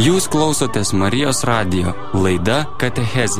Jūs klausotės Marijos radijo, laida Katechezė.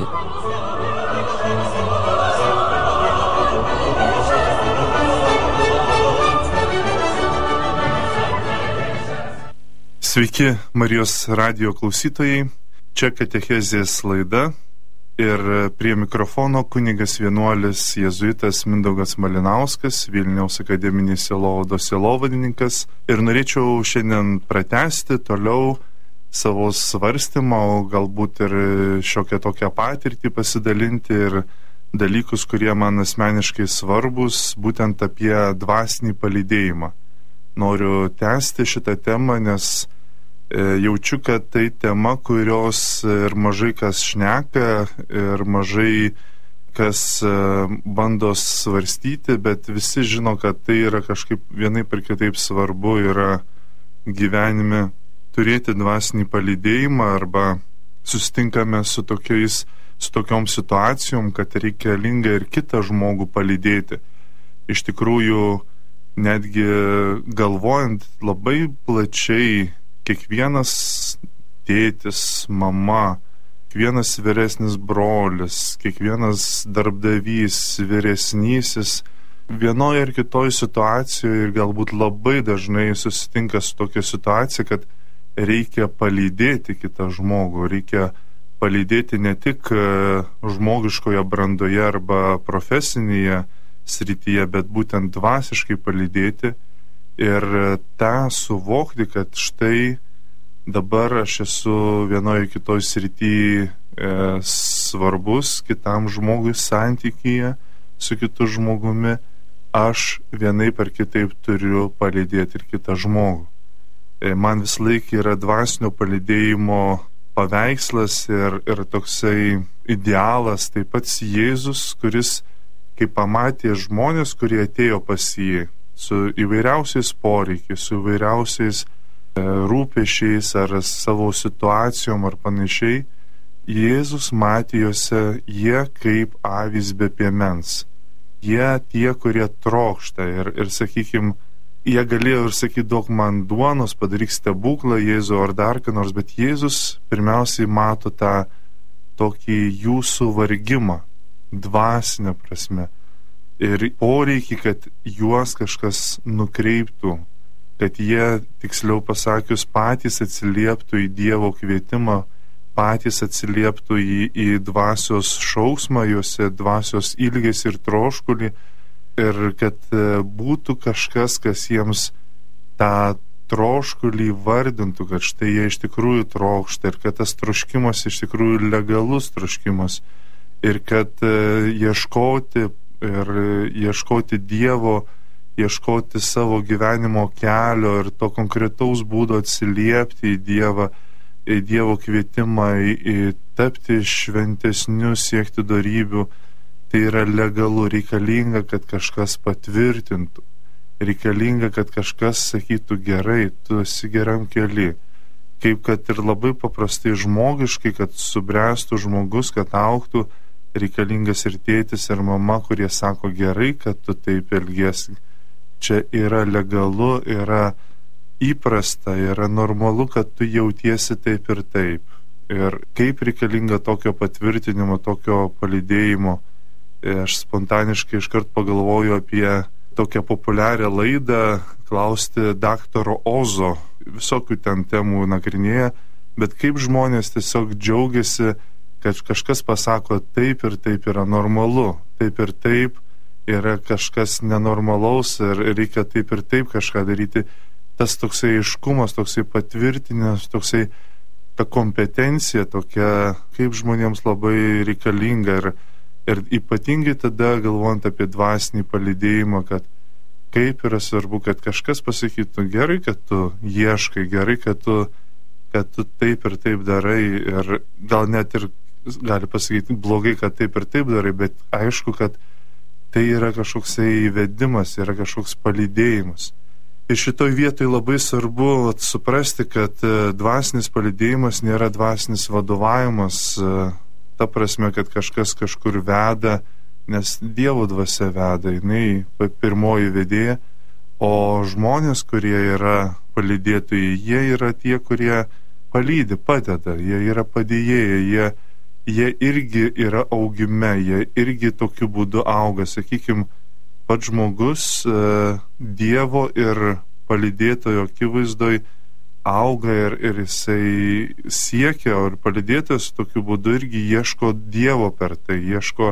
Sveiki, Marijos radijo klausytojai, čia Katechezės laida ir prie mikrofono kunigas vienuolis jėzuitas Mindaugas Malinauskas, Vilniaus akademinės sielovados sielovadininkas, ir norėčiau šiandien pratęsti toliau savo svarstymą, o galbūt ir šiokią tokią patirtį pasidalinti ir dalykus, kurie man asmeniškai svarbus, būtent apie dvasinį palydėjimą. Noriu tęsti šitą temą, nes jaučiu, kad tai tema, kurios ir mažai kas šneka, ir mažai kas bando svarstyti, bet visi žino, kad tai yra kažkaip vienaip ar kitaip svarbu yra gyvenime turėti dvasinį palydėjimą, arba susitinkame su tokiom situacijom, kad reikalinga ir kitą žmogų palydėti. Iš tikrųjų, netgi galvojant labai plačiai, kiekvienas tėtis, mama, kiekvienas vyresnis brolis, kiekvienas darbdavys, vyresnysis, vienoje ar kitoje situacijoje ir galbūt labai dažnai susitinka su tokia situacija, kad reikia palydėti kitą žmogų, reikia palydėti ne tik žmogiškoje brandoje arba profesinėje srityje, bet būtent dvasiškai palydėti ir tą suvokti, kad štai dabar aš esu vienoje kitoje srityje svarbus kitam žmogui santykyje su kitu žmogumi, aš vienaip ar kitaip turiu palydėti ir kitą žmogų. Man vis laik yra dvasinio palydėjimo paveikslas ir toksai idealas, taip pat Jėzus, kuris, kai pamatė žmonės, kurie atėjo pas jį su įvairiausiais poreikiais, su įvairiausiais rūpesčiais ar savo situacijom ar panašiai, Jėzus matė juose, jie kaip avys be piemens. Jie tie, kurie trokšta ir sakykime, jie galėjo ir sakyti, duok man duonos, padaryk stebuklą, Jėzų ar dar ką nors, bet Jėzus pirmiausiai mato tą tokį jų suvargimą, dvasinę prasme, ir poreikį, kad juos kažkas nukreiptų, kad jie, tiksliau pasakius, patys atsilieptų į Dievo kvietimą, patys atsilieptų į dvasios šauksmą, juose dvasios ilgesį ir troškulį, ir kad būtų kažkas, kas jiems tą troškulį vardintų, kad štai jie iš tikrųjų trokšta ir kad tas troškimas iš tikrųjų legalus troškimas ir kad ieškoti Dievo, ieškoti savo gyvenimo kelio ir to konkretaus būdo atsiliepti į Dievą, į Dievo kvietimą, į tapti šventesniu, siekti dorybių. Tai yra legalu, reikalinga, kad kažkas patvirtintų, reikalinga, kad kažkas sakytų gerai, tu esi geram kely. Kaip kad ir labai paprastai žmogiškai, kad subręstų žmogus, kad augtų, reikalingas ir tėtis, ir mama, kurie sako gerai, kad tu taip elgiesi. Čia yra legalu, yra įprasta, yra normalu, kad tu jautiesi taip ir taip. Ir kaip reikalinga tokio patvirtinimo, tokio palydėjimo. Aš spontaniškai iškart pagalvoju apie tokią populiarią laidą klausti daktaro Ozo. Visokių ten temų nagrinėja, bet kaip žmonės tiesiog džiaugiasi, kad kažkas pasako taip ir taip yra normalu, taip ir taip yra kažkas nenormalaus ir reikia taip ir taip kažką daryti. Tas toksai aiškumas, toksai patvirtinimas, toksai ta kompetencija tokia, kaip žmonėms labai reikalinga ir ypatingai tada galvojant apie dvasinį palydėjimą, kad kaip yra svarbu, kad kažkas pasakytų gerai, kad tu ieškai, gerai, kad tu taip ir taip darai, ir gal net ir gali pasakyti blogai, kad taip ir taip darai, bet aišku, kad tai yra kažkoksai įvedimas, yra kažkoks palydėjimas. Ir šitoj vietoj labai svarbu suprasti, kad dvasinis palydėjimas nėra dvasinis vadovavimas, ta prasme, kad kažkas kažkur veda, nes Dievo dvasia veda, jinai pirmoji vedėja, o žmonės, kurie yra palydėtojai, jie yra tie, kurie palydi, padeda, jie yra padėjėjai, jie irgi yra augime, jie irgi tokiu būdu auga. Sakykime, pats žmogus Dievo ir palydėtojo akivaizdoj auga ir jisai siekia, ir palydėtojas tokiu būdu irgi ieško Dievo per tai, ieško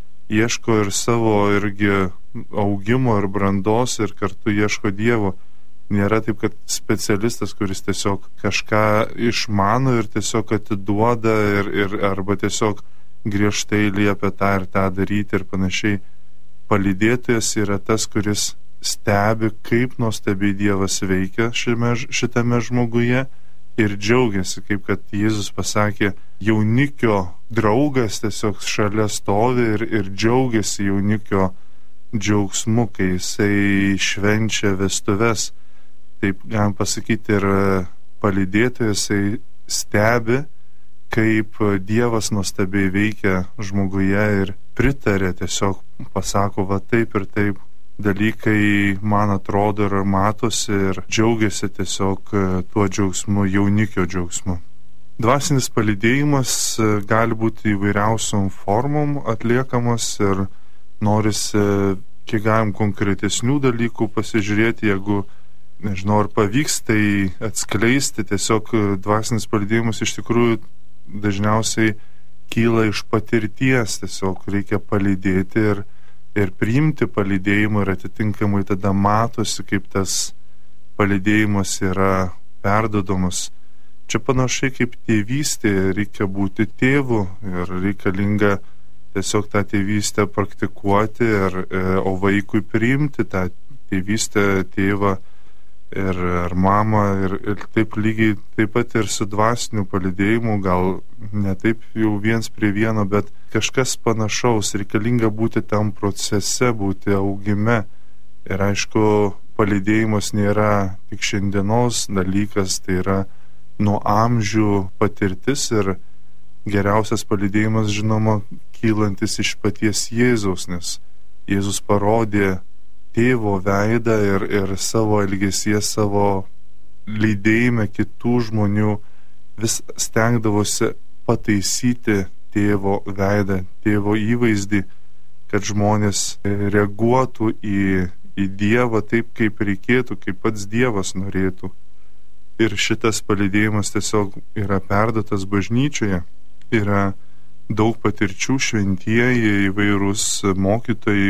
ir savo irgi augimo ir brandos ir kartu ieško Dievo. Nėra taip, kad specialistas, kuris tiesiog kažką išmano ir tiesiog atiduoda ir arba tiesiog griežtai liepia tą ir tą daryti ir panašiai. Palydėtojas yra tas, kuris stebi, kaip nuostabiai Dievas veikia šitame žmoguje ir džiaugiasi, kaip kad Jėzus pasakė, jaunikio draugas tiesiog šalia stovi ir džiaugiasi jaunikio džiaugsmu, kai jisai švenčia vestuves. Taip galim pasakyti, ir palydėtojas jisai stebi, kaip Dievas nuostabiai veikia žmoguje ir pritarė, tiesiog pasako, va taip ir taip dalykai man atrodo ir matosi ir džiaugiasi tiesiog tuo džiaugsmu, jaunikio džiaugsmu. Dvasinis palydėjimas gali būti įvairiausiom formom atliekamas ir norisi kiek galim konkretesnių dalykų pasižiūrėti, jeigu nežinau, ar pavyks tai atskleisti, tiesiog dvasinis palydėjimas iš tikrųjų dažniausiai kyla iš patirties, tiesiog reikia palydėti ir priimti palydėjimą ir atitinkamai tada matosi, kaip tas palydėjimas yra perdodamas. Čia panašiai kaip tėvystė, reikia būti tėvu ir reikalinga tiesiog tą tėvystę praktikuoti, o vaikui priimti tą tėvystę, tėvą ar mamą ir taip lygiai taip pat ir su dvasiniu palydėjimu, gal ne taip jau viens prie vieno, bet kažkas panašaus, reikalinga būti tam procese, būti augime. Ir aišku, palydėjimas nėra tik šiandienos dalykas, tai yra nuo amžių patirtis ir geriausias palydėjimas, žinoma, kylantis iš paties Jėzaus, nes Jėzus parodė tėvo veidą ir savo elgesyje, savo lydėjime kitų žmonių vis stengdavosi pataisyti tėvo veidą, tėvo įvaizdį, kad žmonės reaguotų į Dievą taip, kaip reikėtų, kaip pats Dievas norėtų. Ir šitas palydėjimas tiesiog yra perduotas bažnyčioje. Yra daug patirčių, šventieji, įvairūs mokytojai,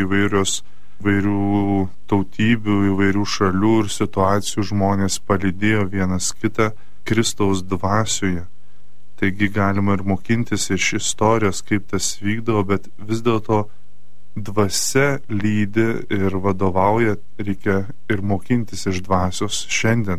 įvairių tautybių, įvairių šalių ir situacijų žmonės palydėjo vienas kitą Kristaus dvasioje. Taigi galima ir mokintis iš istorijos, kaip tas vykdavo, bet vis dėlto dvasia lydi ir vadovauja, reikia ir mokintis iš dvasios šiandien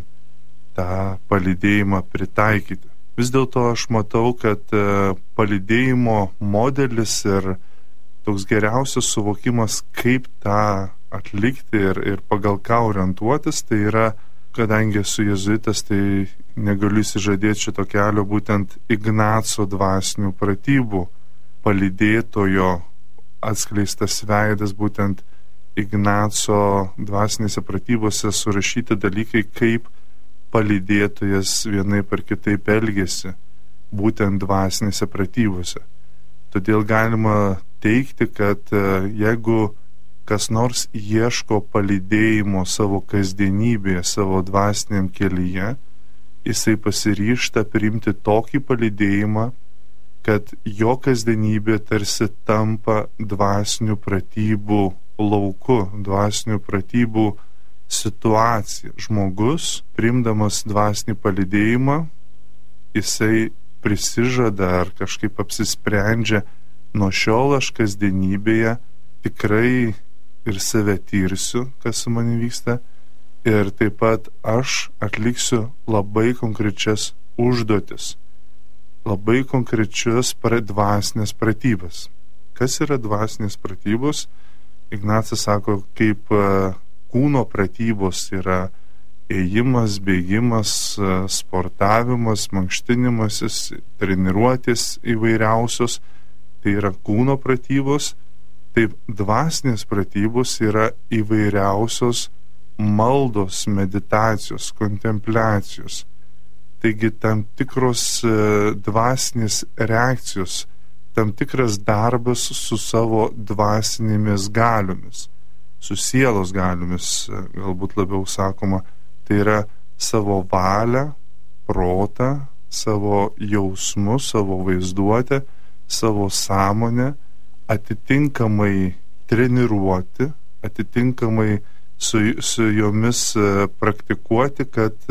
tą palydėjimą pritaikyti. Vis dėlto aš matau, kad palydėjimo modelis ir toks geriausias suvokimas, kaip tą atlikti ir pagal ką orientuotis, tai yra, kadangi esu jėzuitas, tai negaliu įsižadėti šito kelio, būtent Ignaco dvasinių pratybų palydėtojo atskleistas veidas, būtent Ignaco dvasinėse pratybose surašyti dalykai, kaip palydėtojas vienaip ar kitaip elgėsi, būtent dvasinėse pratybose. Todėl galima teigti, kad jeigu kas nors ieško palydėjimo savo kasdienybėje, savo dvasiniam kelyje, jisai pasiryžta priimti tokį palydėjimą, kad jo kasdienybė tarsi tampa dvasinių pratybų lauku, dvasinių pratybų situacija. Žmogus, priimdamas dvasinį palydėjimą, jisai prisižada ar kažkaip apsisprendžia, nuo šiol aš kasdienybėje tikrai ir save tirsiu, kas su manimi vyksta, ir taip pat aš atliksiu labai konkrečias užduotis, labai konkrečias dvasinės pratybas. Kas yra dvasinės pratybos? Ignacas sako, kaip kūno pratybos yra ėjimas, bėgimas, sportavimas, mankštinimasis, treniruotės įvairiausios, tai yra kūno pratybos. Taip, dvasinės pratybos yra įvairiausios maldos, meditacijos, kontempliacijos. Tai Taigi tam tikros dvasinės reakcijos, tam tikras darbas su savo dvasinėmis galiomis, su sielos galiomis, galbūt labiau sakoma, tai yra savo valią, protą, savo jausmus, savo vaizduotę, savo sąmonę atitinkamai treniruoti, atitinkamai su jomis praktikuoti, kad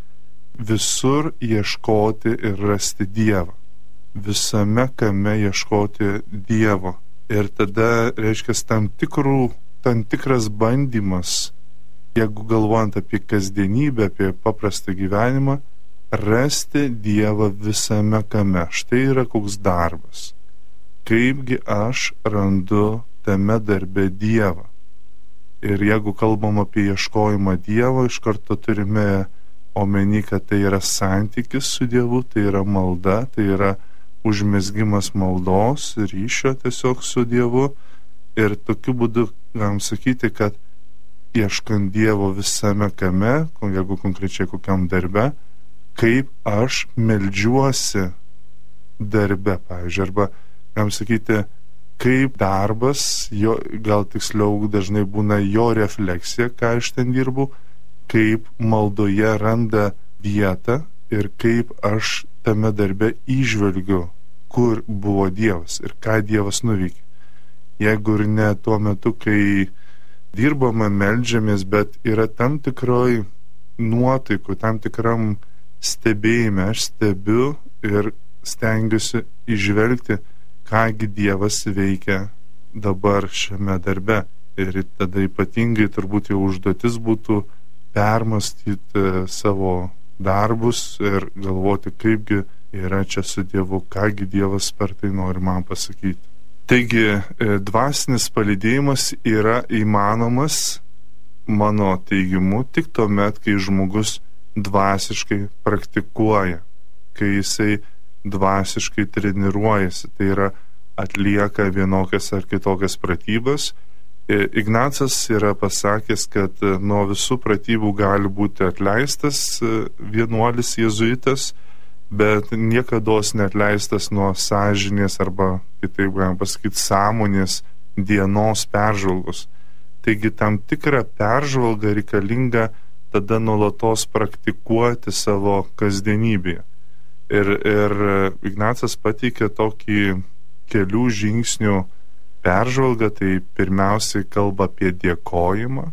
visur ieškoti ir rasti Dievą. Visame kame ieškoti Dievo. Ir tada, reiškia, tam tikras bandymas, jeigu galvojant apie kasdienybę, apie paprastą gyvenimą, rasti Dievą visame kame. Štai yra koks darbas. Kaipgi aš randu tame darbe Dievą. Ir jeigu kalbam apie ieškojimą Dievo, iš karto turime omeny, kad tai yra santykis su Dievu, tai yra malda, tai yra užmezgimas maldos, ryšio tiesiog su Dievu. Ir tokiu būdu galim sakyti, kad ieškant Dievo visame kame, jeigu konkrečiai kokiam darbe, kaip aš meldžiuosi darbe, pavyzdžiui, arba galim sakyti, kaip darbas, gal tiksliau dažnai būna jo refleksija, ką aš ten dirbu, kaip maldoje randa vietą ir kaip aš tame darbe įžvelgiu, kur buvo Dievas ir ką Dievas nuveikė. Jeigu ir ne tuo metu, kai dirbame, meldžiamės, bet yra tam tikroj nuotaikų, tam tikram stebėjime, aš stebiu ir stengiuosi įžvelgti, kągi Dievas veikia dabar šiame darbe. Ir tada ypatingai turbūt jau užduotis būtų permastyti savo darbus ir galvoti, kaipgi yra čia su Dievu, kągi Dievas per tai nori man pasakyti. Taigi, dvasinis palydėjimas yra įmanomas, mano teigimu, tik tuomet, kai žmogus dvasiškai praktikuoja, kai jisai dvasiškai treniruojasi, tai yra atlieka vienokias ar kitokias pratybas. Ignacas yra pasakęs, kad nuo visų pratybų gali būti atleistas vienuolis jėzuitas, bet niekados neatleistas nuo sąžinės arba, kitaip galim pasakyti, sąmonės dienos peržvalgos. Taigi tam tikrą peržvalgą reikalinga tada nuolatos praktikuoti savo kasdienybėje. Ir Ignacas pateikė tokį kelių žingsnių peržvalgą, tai pirmiausiai kalba apie dėkojimą,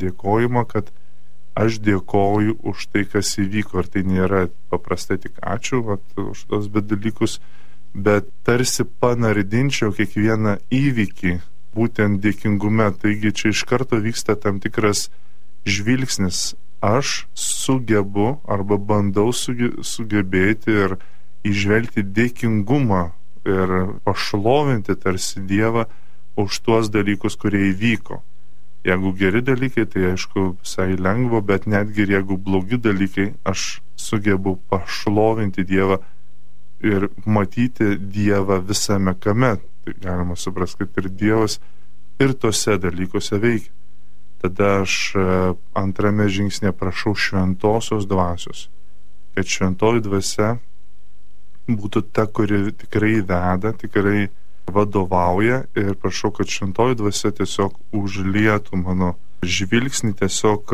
kad aš dėkoju už tai, kas įvyko, ir tai nėra paprastai tik ačiū už tos dalykus, bet tarsi panardinčiau kiekvieną įvykį būtent dėkingume. Taigi čia iš karto vyksta tam tikras žvilgsnis. Aš sugebu arba bandau sugebėti ir įžvelgti dėkingumą ir pašlovinti tarsi Dievą už tuos dalykus, kurie įvyko. Jeigu geri dalykai, tai aišku visai lengva, bet netgi ir jeigu blogi dalykai, aš sugebu pašlovinti Dievą ir matyti Dievą visame kame. Tai galima suprasti, kad ir Dievas ir tose dalykuose veikia. Tada aš antrame žingsnėje prašau šventosios dvasios, kad šventoji dvasia būtų ta, kuri tikrai veda, tikrai vadovauja, ir prašau, kad šventoji dvasia tiesiog užlietų mano žvilgsnį, tiesiog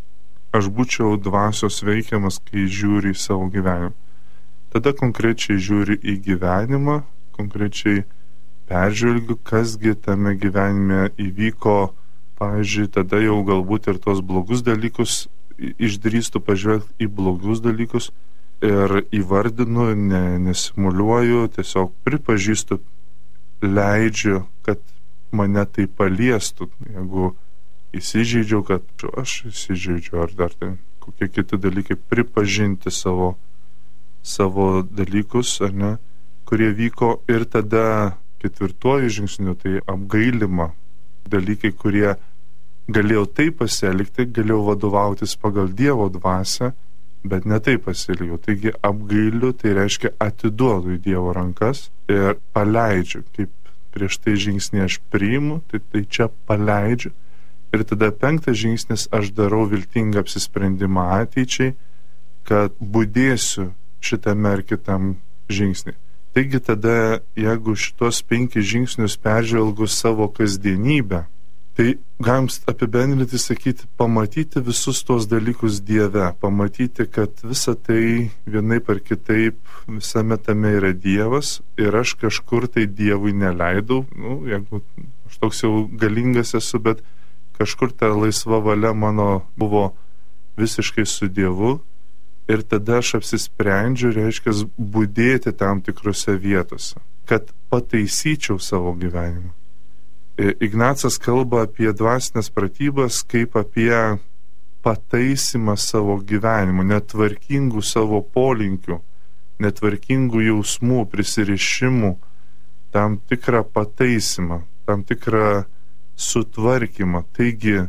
aš būčiau dvasios veikiamas, kai žiūri į savo gyvenimą. Tada konkrečiai žiūri į gyvenimą, konkrečiai peržvelgiu, kasgi tame gyvenime įvyko. Pavyzdžiui, tada jau galbūt ir tos blogus dalykus išdrįstu pažvelgti į blogus dalykus ir įvardinu, nesimuliuoju, tiesiog pripažįstu, leidžiu, kad mane tai paliestų. Jeigu įsižeidžiau, kad aš įsižeidžiu, ar dar ten kokie kiti dalykai, pripažinti savo dalykus, ar ne, kurie vyko. Ir tada ketvirtuoju žingsniu, tai apgailima. Dalykai, kurie galėjau taip pasielgti, galėjau vadovautis pagal Dievo dvasią, bet ne taip pasielgiau. Taigi apgailiu, tai reiškia atiduodu į Dievo rankas ir paleidžiu. Kaip prieš tai žingsnį aš priimu, tai čia paleidžiu. Ir tada penktas žingsnis, aš darau viltingą apsisprendimą ateičiai, kad budėsiu šitame ar kitam žingsnį. Taigi tada, jeigu šitos 5 žingsnius peržvelgus savo kasdienybę, tai galim apibendrinti, sakyti, pamatyti visus tos dalykus Dieve, pamatyti, kad visa tai vienaip ar kitaip visame tame yra Dievas ir aš kažkur tai Dievui neleidau, jeigu aš toks jau galingas esu, bet kažkur ta laisva valia mano buvo visiškai su Dievu ir tada aš apsisprendžiu, reiškia, budėti tam tikrose vietose, kad pataisyčiau savo gyvenimą. Ignacas kalba apie dvasinės pratybas kaip apie pataisimą savo gyvenimo, netvarkingų savo polinkių, netvarkingų jausmų, prisirišimų, tam tikrą pataisimą, tam tikrą sutvarkymą. Taigi,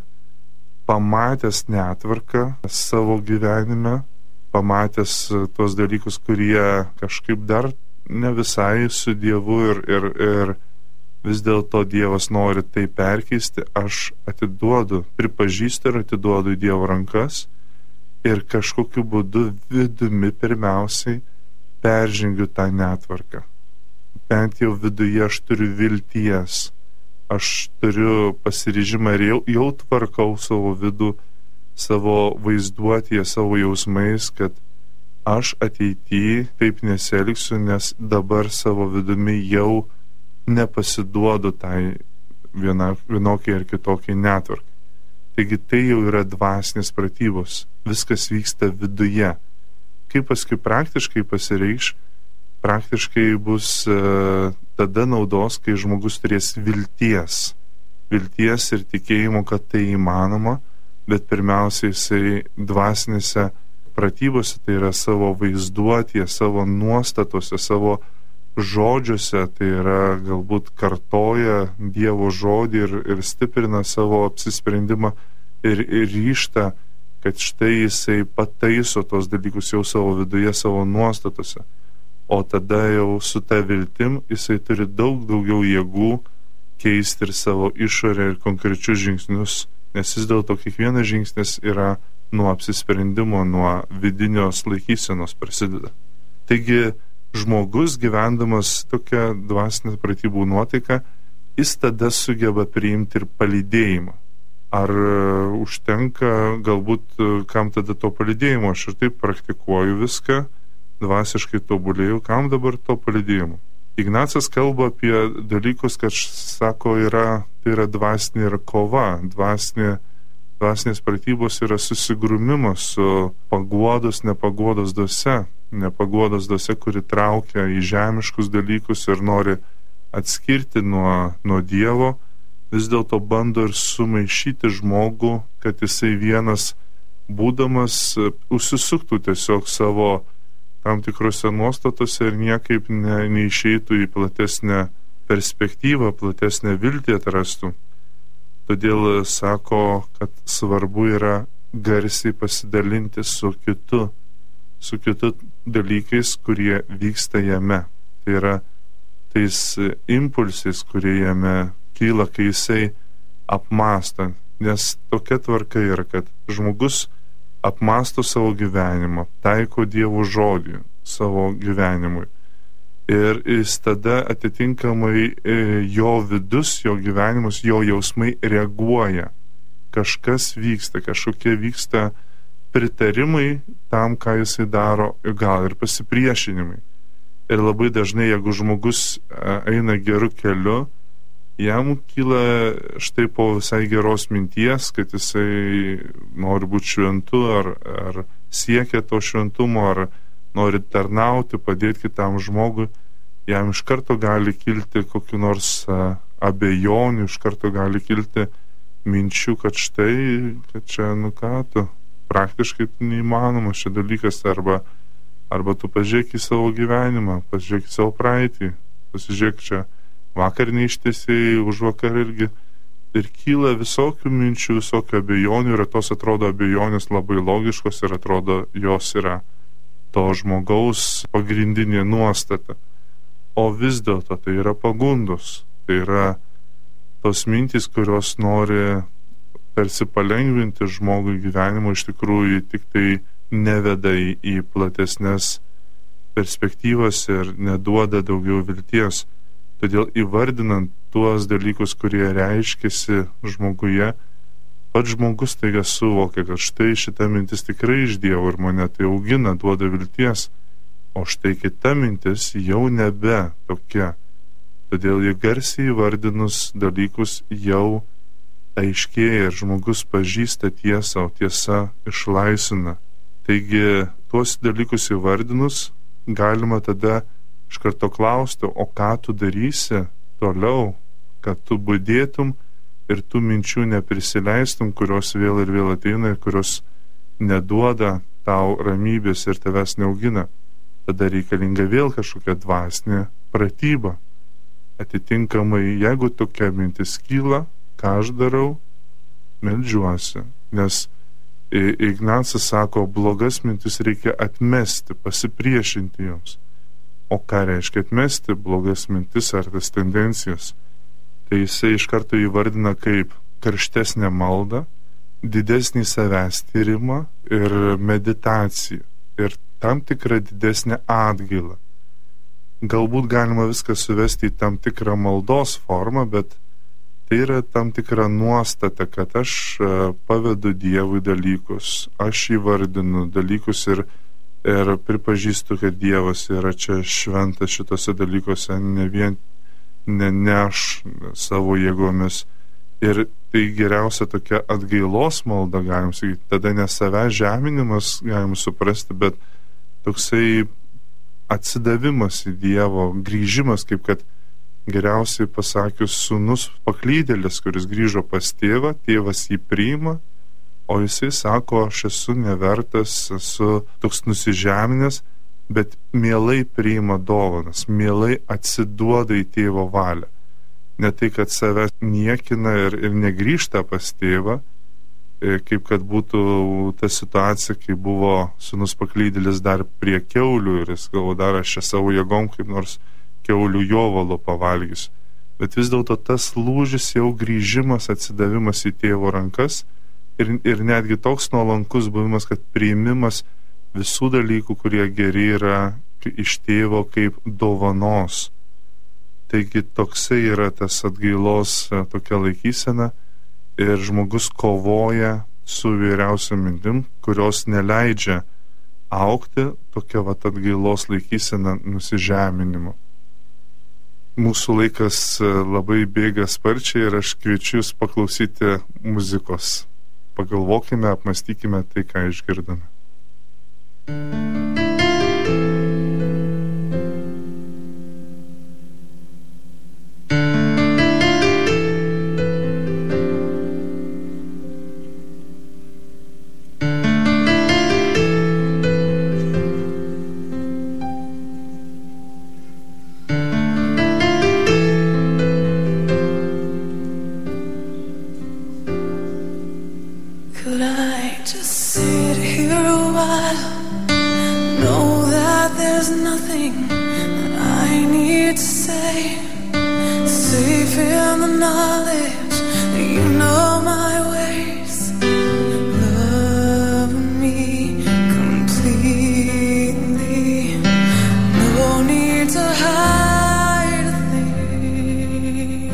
pamatęs netvarką savo gyvenime, pamatęs tuos dalykus, kurie kažkaip dar ne visai su Dievu ir vis dėlto Dievas nori tai perkeisti, aš atiduodu, pripažįstu ir atiduodu į Dievo rankas ir kažkokiu būdu vidumi pirmiausiai peržengiu tą netvarką. Bent jau viduje aš turiu vilties, aš turiu pasiryžimą ir jau tvarkau savo vidų, savo vaizduotėje, savo jausmais, kad aš ateityje taip nesielgsiu, nes dabar savo vidumi jau nepasiduodu tai vienokiai ar kitokiai netvarkai. Taigi tai jau yra dvasinės pratybos. Viskas vyksta viduje. Kaip paskui praktiškai pasireikš, praktiškai bus tada naudos, kai žmogus turės vilties ir tikėjimo, kad tai įmanoma, bet pirmiausiai jisai dvasinėse pratybose, tai yra savo vaizduotėje, savo nuostatose, savo žodžiuose, tai yra galbūt kartoja Dievo žodį ir stiprina savo apsisprendimą ir ryžtą, kad štai jisai pataiso tos dalykus jau savo viduje, savo nuostatose. O tada jau su ta viltim jisai turi daug daugiau jėgų keisti ir savo išorę ir konkrečius žingsnius, nes vis dėlto kiekvienas žingsnis yra nuo apsisprendimo, nuo vidinios laikysenos prasideda. Taigi, žmogus gyvendamas tokią dvasinę pratybų nuotaiką, jis tada sugeba priimti ir palydėjimą. Ar užtenka, galbūt kam tada to palydėjimo? Aš ir taip praktikuoju viską, dvasiškai tobulėjau, kam dabar to palydėjimo? Ignacas kalba apie dalykus, kad, sako, tai yra dvasinė ir kova, dvasinės pratybos yra susigrūmimas su paguodos, nepaguodos dvasia, kuri traukia į žemiškus dalykus ir nori atskirti nuo Dievo, vis dėlto bando ir sumaišyti žmogų, kad jisai vienas būdamas užsisuktų tiesiog savo tam tikrose nuostatose ir niekaip neišeitų į platesnę perspektyvą, platesnę viltį atrastų. Todėl sako, kad svarbu yra garsiai pasidalinti su kitu dalykais, kurie vyksta jame. Tai yra tais impulsais, kurie jame kyla, kai jisai apmąsto. Nes tokia tvarka yra, kad žmogus apmąsto savo gyvenimą, taiko Dievo žodį savo gyvenimui. Ir jis tada atitinkamai jo vidus, jo gyvenimus, jo jausmai reaguoja. Kažkas vyksta, kažkokie vyksta pritarimai tam, ką jisai daro, gal ir pasipriešinimai. Ir labai dažnai, jeigu žmogus eina geru keliu, jam kyla štai po visai geros minties, kad jisai nori būti šventu, ar siekia to šventumo, ar nori tarnauti, padėti kitam žmogui, jam iš karto gali kilti kokiu nors abejonių, iš karto gali kilti minčių, kad štai, kad čia, praktiškai neįmanoma šis dalykas, arba tu pažiūrėk į savo gyvenimą, pažiūrėk į savo praeitį, pasižiūrėk čia, vakar neištesiai, už vakar irgi. Ir kyla visokių minčių, visokių abejonių, ir tos atrodo abejonės labai logiškos ir atrodo jos yra to žmogaus pagrindinė nuostata. O vis dėlto tai yra pagundos, tai yra tos mintys, kurios nori tarsi palengvinti žmogui gyvenimą, iš tikrųjų tik tai neveda į platesnės perspektyvas ir neduoda daugiau vilties. Todėl įvardinant tuos dalykus, kurie reiškiasi žmoguje, pats žmogus taiga suvokia, kad štai šita mintis tikrai iš Dievo ir mane tai augina, duoda vilties, o štai kita mintis jau nebe tokia. Todėl jį garsiai įvardinus dalykus jau aiškėja ir žmogus pažįsta tiesą, o tiesa išlaisvina. Taigi tuos dalykus įvardinus galima tada iš karto klausti, o ką tu darysi toliau, kad tu budėtum ir tų minčių neprisileistum, kurios vėl ir vėl ateina ir kurios neduoda tau ramybės ir tavęs neaugina. Tada reikalinga vėl kažkokia dvasinė pratyba. Atitinkamai, jeigu tokia mintis kyla, ką aš darau? Meldžiuosi. Nes Ignacas sako, blogas mintis reikia atmesti, pasipriešinti joms. O ką reiškia atmesti blogas mintis ar tas tendencijas? Tai jisai iš karto įvardina kaip karštesnę maldą, didesnį savęs tyrimą ir meditaciją ir tam tikrą didesnę atgailą. Galbūt galima viską suvesti į tam tikrą maldos formą, bet tai yra tam tikra nuostata, kad aš pavedu Dievui dalykus, aš įvardinu dalykus ir pripažįstu, kad Dievas yra čia šventas šitose dalykuose, ne aš savo jėgomis. Ir tai geriausia tokia atgailos malda, galim sakyti, tada ne savęs žeminimas, galim suprasti, bet toksai atsidavimas į Dievo, grįžimas, kaip kad geriausiai pasakius sūnus paklydėlis, kuris grįžo pas tėvą, tėvas jį priima, o jisai sako, aš esu nevertas, esu toks nusižeminęs, bet mielai priima dovanas, mielai atsiduoda į tėvo valią. Ne tai, kad save niekina ir negrįžta pas tėvą, kaip kad būtų ta situacija, kai buvo sūnus paklydėlis dar prie kiaulių ir jis galvo, dar aš čia savo jėgom kaip nors kiaulių jovalo pavalgys. Bet vis dėlto tas lūžis jau grįžimas, atsidavimas į tėvo rankas ir netgi toks nuolankus buvimas, kad priimimas visų dalykų, kurie geri yra iš tėvo kaip dovanos. Taigi toksai yra tas atgailos tokia laikysena ir žmogus kovoja su vyriausia mintim, kurios neleidžia augti tokia atgailos laikysena nusižeminimo. Mūsų laikas labai bėga sparčiai ir aš kviečiu jūs paklausyti muzikos. Pagalvokime, apmastykime tai, ką išgirdome. Could I just sit here a while? Know that there's nothing that I need to say. Safe in the knowledge that you know my ways. Love me completely. No need to hide a thing.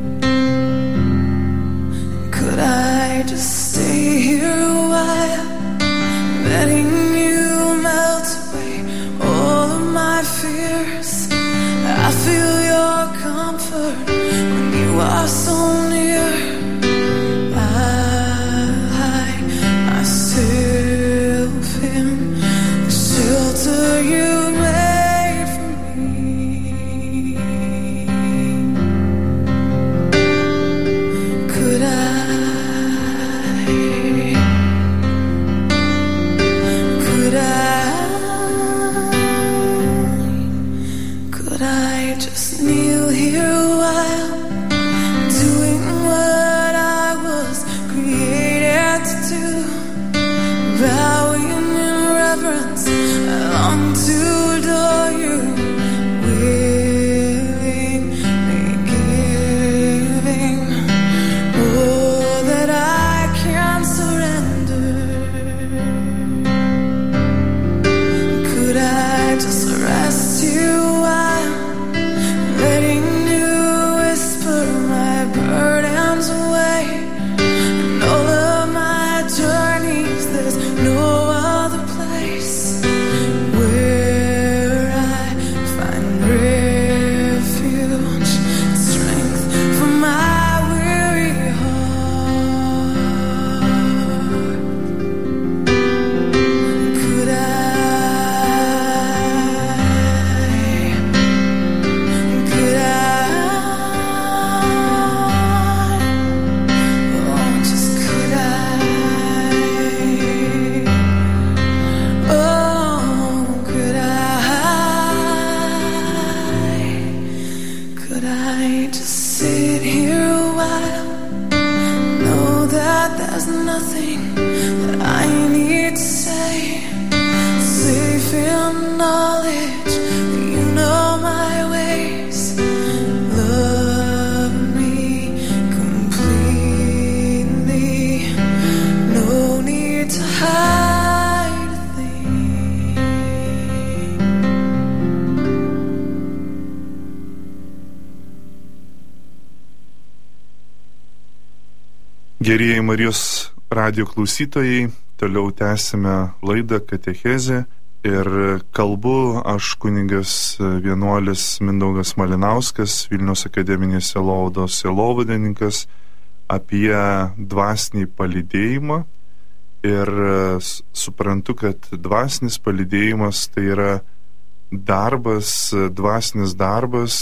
Could I just stay here a while, letting you melt away all of my fears? I feel your comfort when you are so near. sit here a while, know that there's nothing that I need to say. Safe in knowledge that you know my ways. Love me completely, no need to hide a thing. Gerieji Marijos radio klausytojai, toliau tęsime laidą Katechezė ir kalbu aš kunigas vienuolis Mindaugas Malinauskas, Vilniaus akademinės sielovados sielovadininkas, apie dvasinį palydėjimą ir suprantu, kad dvasinis palydėjimas tai yra darbas, dvasinis darbas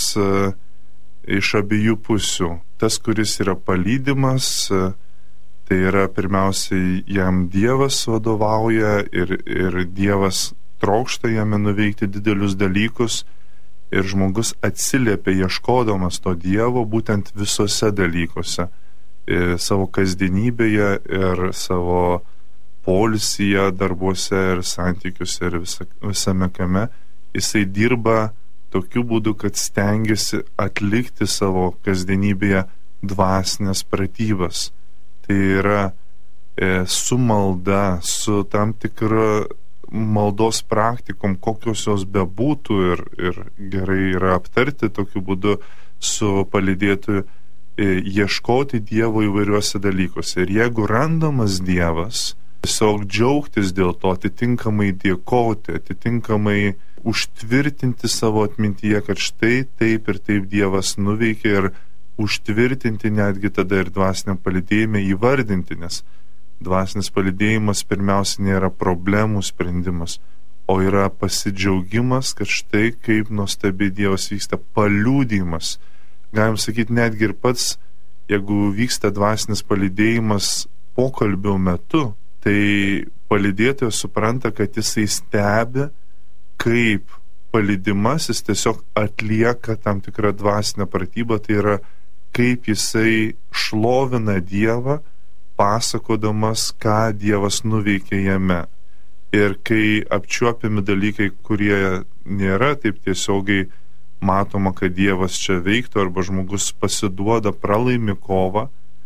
iš abiejų pusių. Tas, kuris yra palydimas, tai yra pirmiausiai jam Dievas vadovauja ir Dievas trokšta jame nuveikti didelius dalykus ir žmogus atsiliepia ieškodamas to Dievo būtent visose dalykuose, savo kasdienybėje ir savo poilsyje, darbuose ir santykiuose ir visame kame. Jisai dirba tokiu būdu, kad stengiasi atlikti savo kasdienybėje dvasinės pratybas. Tai yra su malda, su tam tikra maldos praktikom, kokios jos bebūtų ir gerai yra aptarti tokiu būdu su palydėtoju, ieškoti Dievo įvairiuose dalykuose. Ir jeigu randamas Dievas, tiesiog džiaugtis dėl to, atitinkamai dėkoti, atitinkamai užtvirtinti savo atmintyje, kad štai taip ir taip Dievas nuveikė ir užtvirtinti netgi tada ir dvasiniam palydėjime įvardinti, nes dvasinis palydėjimas pirmiausia nėra problemų sprendimas, o yra pasidžiaugimas, kad štai kaip nuostabiai Dievas vyksta, paliudijimas. Galim sakyti, netgi ir pats, jeigu vyksta dvasinis palydėjimas pokalbio metu, tai palydėtojas supranta, kad jisai stebi, kaip palydimasis tiesiog atlieka tam tikrą dvasinę pratybą, tai yra kaip jisai šlovina Dievą, pasakodamas, ką Dievas nuveikė jame. Ir kai apčiuopiami dalykai, kurie nėra taip tiesiogiai matoma, kad Dievas čia veiktų, arba žmogus pasiduoda, pralaimi kovą,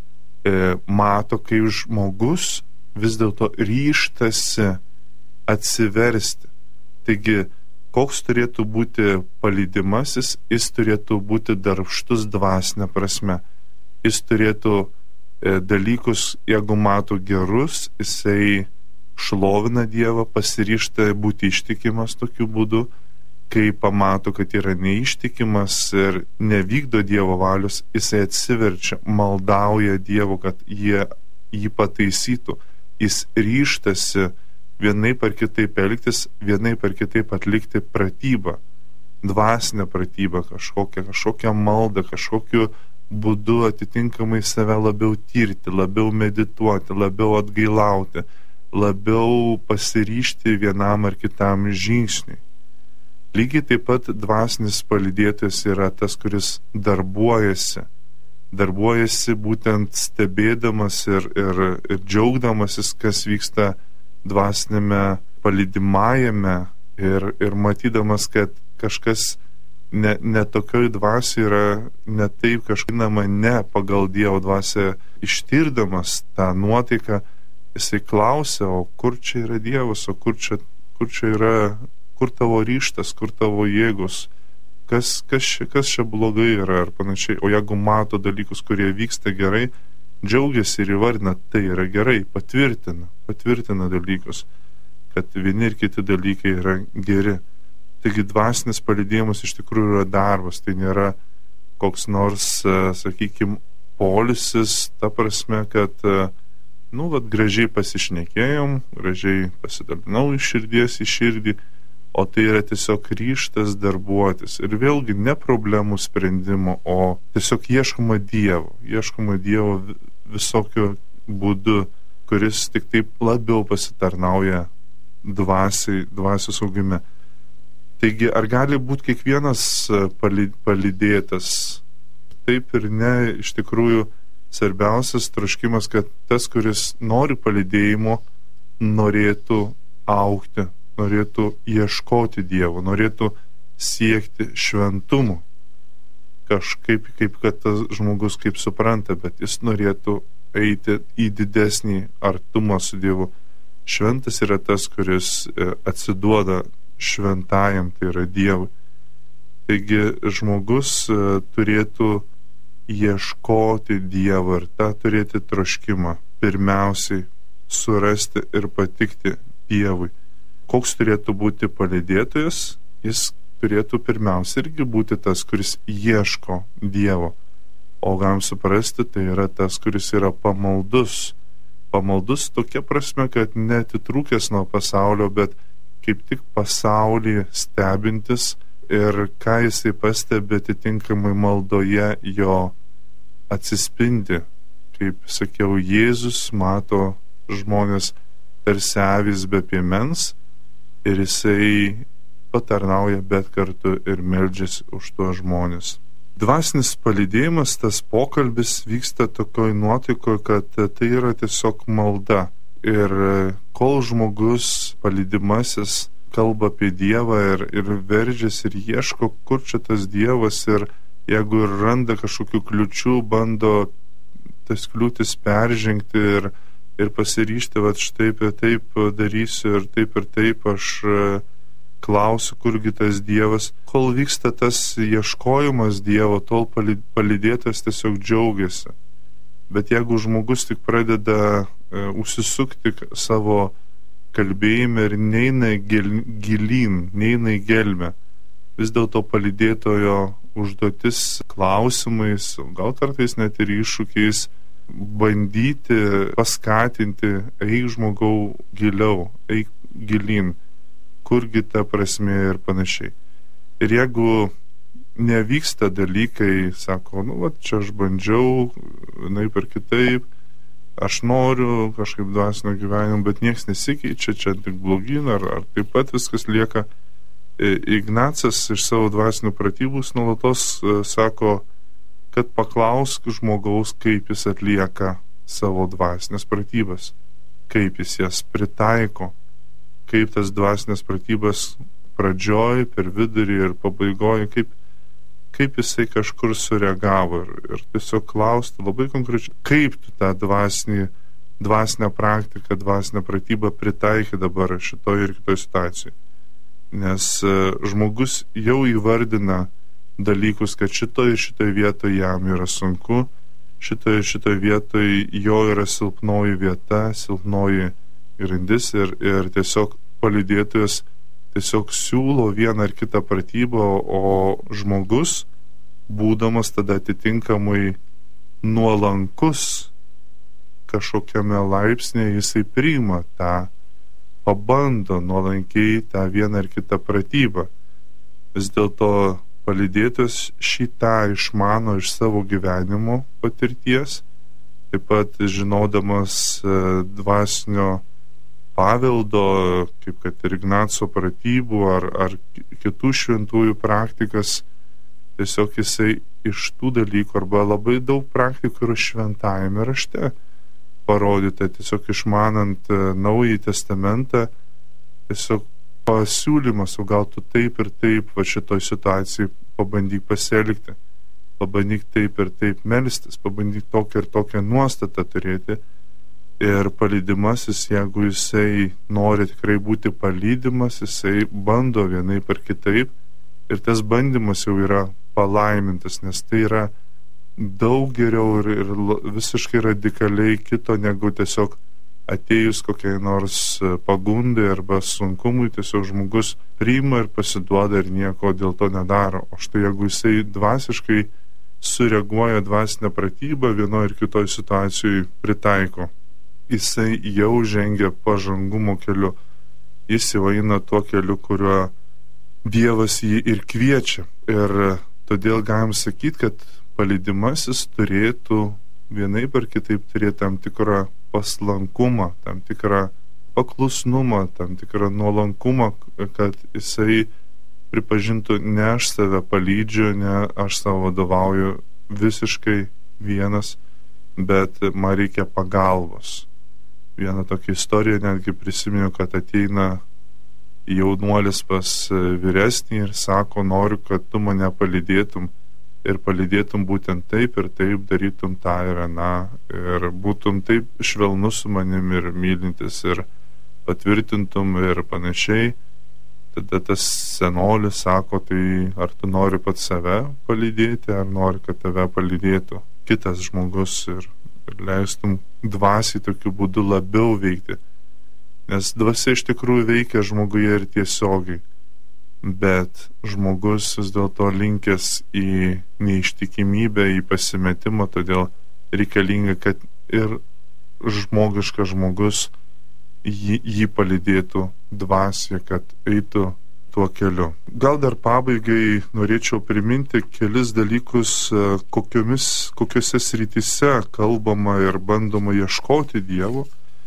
mato, kai žmogus vis dėlto ryžtasi atsiversti. Taigi, koks turėtų būti palydimasis, jis turėtų būti darbštus dvasinė prasme. Jis turėtų dalykus, jeigu mato gerus, jisai šlovina Dievą, pasiryžta būti ištikimas tokiu būdu. Kai pamato, kad yra neištikimas ir nevykdo Dievo valios, jisai atsiverčia, maldauja Dievo, kad jį pataisytų. Jis ryžtasi vienaip ar kitaip elgtis, vienaip ar kitaip atlikti pratybą, dvasinę pratybą, kažkokią maldą, kažkokiu būdu atitinkamai save labiau tirti, labiau medituoti, labiau atgailauti, labiau pasiryžti vienam ar kitam žingsniui. Lygiai taip pat dvasinis palydėtojas yra tas, kuris darbuojasi būtent stebėdamas ir džiaugdamasis, kas vyksta dvasinėme palydimajame ir matydamas, kad kažkas ne tokioj dvasiai yra ne taip kažkainama, ne pagal Dievo dvasią ištirdamas tą nuotaiką, jisai klausia, o kur čia yra Dievas, o kur čia yra, kur tavo ryžtas, kur tavo jėgos, kas čia blogai yra ar panašiai. O jeigu mato dalykus, kurie vyksta gerai, džiaugiasi ir įvardina, tai yra gerai, patvirtina dalykus, kad vieni ir kiti dalykai yra geri. Taigi dvasinis palydėjimas iš tikrųjų yra darbas, tai nėra koks nors, sakykime, polisis, ta prasme, kad gražiai pasišnekėjom, gražiai pasidalinau iš širdies į širdį, o tai yra tiesiog ryžtas darbuotis. Ir vėlgi ne problemų sprendimo, o tiesiog ieškoma Dievo visokiu būdu, kuris tik taip labiau pasitarnauja dvasios augime. Taigi, ar gali būti kiekvienas palydėtas? taip ir ne. Iš tikrųjų, svarbiausias troškimas, kad tas, kuris nori palydėjimo, norėtų augti, norėtų ieškoti Dievo, norėtų siekti šventumo. Kažkaip, kaip kad tas žmogus kaip supranta, bet jis norėtų eiti į didesnį artumą su Dievu. Šventas yra tas, kuris atsiduoda šventajam, tai yra Dievui. Taigi žmogus turėtų ieškoti Dievo ir tą turėti troškimą pirmiausiai surasti ir patikti Dievui. Koks turėtų būti palydėtojas? Jis turėtų pirmiausia irgi būti tas, kuris ieško Dievo. O galim suprasti, tai yra tas, kuris yra pamaldus. Pamaldus tokia prasme, kad netitrūkęs nuo pasaulio, bet kaip tik pasaulį stebintis ir ką jisai pastebi atitinkamai maldoje jo atsispindi. Kaip sakiau, Jėzus mato žmonės tarsi avys be piemens ir jisai patarnauja, bet kartu ir meldžiasi už tuos žmonės. Dvasinis palydėjimas, tas pokalbis vyksta tokioj nuotaikoje, kad tai yra tiesiog malda. Ir kol žmogus palydimasis kalba apie Dievą ir veržiasi ir ieško, kur čia tas Dievas, ir jeigu ir randa kažkokių kliučių, bando tas kliūtis peržengti ir pasiryžti, va štai taip darysiu ir taip aš klausiu, kurgi tas Dievas. Kol vyksta tas ieškojimas Dievo, tol palydėtas tiesiog džiaugiasi. Bet jeigu žmogus tik pradeda užsisukti savo kalbėjime ir neina gilyn, neina į gelmę, vis dėlto palydėtojo užduotis klausimais, gal kartais net ir iššūkiais, bandyti paskatinti, eik žmogau giliau, eik gilyn, kurgi ta prasmė ir panašiai. Ir jeigu nevyksta dalykai, sako, čia aš bandžiau, naip ir kitaip, aš noriu kažkaip dvasinio gyvenimo, bet nieks nesikeičia, čia tik blogyn, ar taip pat viskas lieka. Ignacas iš savo dvasinių pratybų nuolatos sako, kad paklausk žmogaus, kaip jis atlieka savo dvasinės pratybas, kaip jis jas pritaiko, kaip tas dvasinės pratybas pradžioj, per vidurį ir pabaigoj, kaip jisai kažkur sureagavo ir tiesiog klausti labai konkrečiai, kaip tu tą dvasinę praktiką, dvasinę pratybą pritaikė dabar šitoj ir kitoj situacijai. Nes žmogus jau įvardina dalykus, kad šitoj vietoje jam yra sunku, šitoj vietoje jo yra silpnoji vieta, silpnoji grindis ir tiesiog palydėtojas tiesiog siūlo vieną ar kitą pratybą, o žmogus, būdamas tada atitinkamai nuolankus kažkokiame laipsnėje, jisai priima tą, pabando nuolankiai tą vieną ar kitą pratybą. Vis dėlto palydėtojas šitą išmano iš savo gyvenimo patirties, taip pat žinodamas dvasinio paveldo, kaip kad ir Ignaco pratybų ar kitų šventųjų praktikas, tiesiog jisai iš tų dalykų, arba labai daug praktikų yra šventajame rašte parodyta, tiesiog išmanant Naująjį testamentą, tiesiog pasiūlymas, o gal tu taip ir taip va šitoj situacijai pabandyk pasielgti, pabandyk taip ir taip melstis, pabandyk tokią ir tokią nuostatą turėti. Ir palydimasis, jeigu jisai nori tikrai būti palydimas, jisai bando vienaip ar kitaip, ir tas bandymas jau yra palaimintas, nes tai yra daug geriau ir visiškai radikaliai kito, negu tiesiog atėjus kokiai nors pagundai arba sunkumui, tiesiog žmogus priima ir pasiduoda ir nieko dėl to nedaro. O štai jeigu jisai dvasiškai sureaguoja dvasinę pratybą, vienoje ir kitoje situacijoje pritaiko, jisai jau žengia pažangumo keliu, jis jau eina tuo keliu, kuriuo Dievas jį ir kviečia. Ir todėl galim sakyti, kad palydimasis turėtų vienaip ar kitaip turėti tam tikrą paslankumą, tam tikrą paklusnumą, tam tikrą nuolankumą, kad jisai pripažintų, ne aš save palydžiu, ne aš savo vadovauju, visiškai vienas, bet man reikia pagalbos. Vieną tokią istoriją netgi prisimenu, kad ateina jaunuolis pas vyresnį ir sako, noriu, kad tu mane palydėtum ir palydėtum būtent taip ir taip, darytum tą ir aną ir būtum taip švelnus su manim ir mylintis ir patvirtintum ir panašiai. Tada tas senolis sako, tai ar tu nori pats save palydėti, ar nori, kad tave palydėtų kitas žmogus ir leistum dvasiai tokiu būdu labiau veikti. Nes dvasia iš tikrųjų veikia žmoguje ir tiesiogiai, bet žmogus vis dėlto linkęs į neištikimybę, į pasimetimą, todėl reikalinga, kad ir žmogiškas žmogus jį palydėtų dvasia, kad eitų tuo keliu. Gal dar pabaigai norėčiau priminti kelis dalykus, kokiose srityse kalbama ir bandoma ieškoti Dievo.